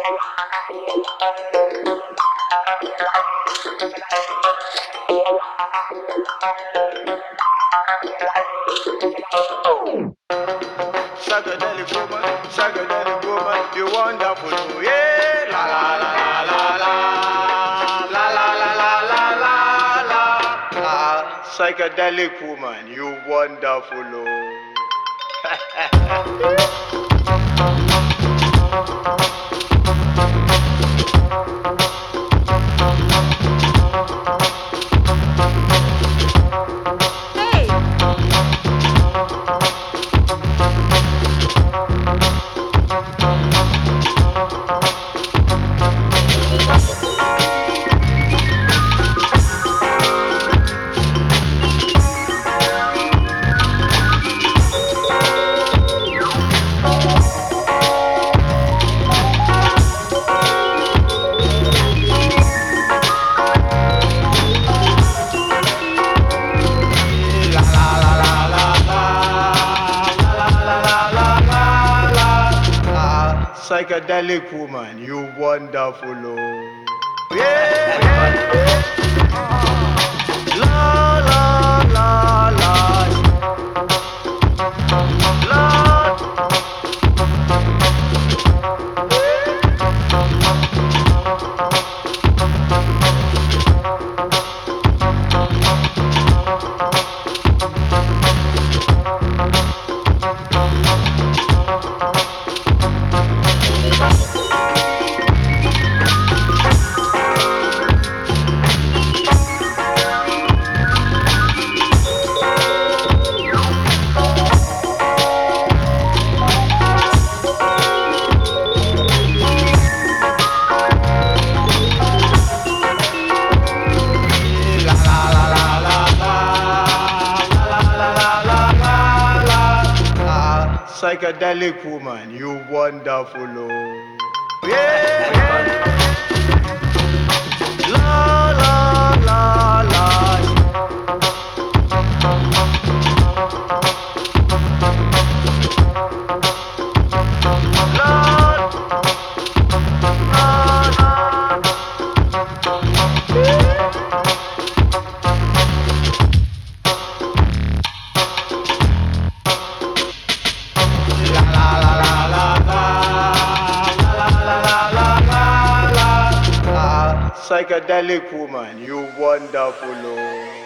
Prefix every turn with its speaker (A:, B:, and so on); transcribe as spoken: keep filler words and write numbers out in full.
A: Psychedelic woman, psychedelic woman, you wonderful too, yeah. La la la la la la la la la la la la. Ah, psychedelic woman, you wonderful, psychedelic woman, you wonderful, oh. Yeah, yeah. La la la la. La. Psychedelic woman, you wonderful, oh. Yeah, yeah. La la la la. Psychedelic woman, you wonderful, oh.